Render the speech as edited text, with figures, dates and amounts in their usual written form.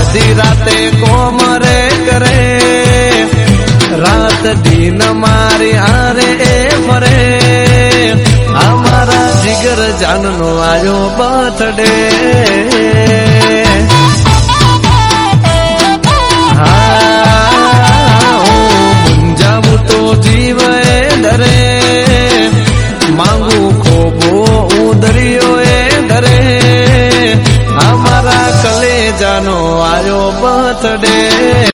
અડધી રાતે કોમ રે કરે, રાત દિન મારી હારે એ ફરે, અમારા જીગર જાનનો આયો બર્થડે. મુંજાવું તો જીવ એ ડરે, માંગુ ખોબો ઉદરિયો એ ડરે, અમારા કલેજાનો આયો બર્થડે.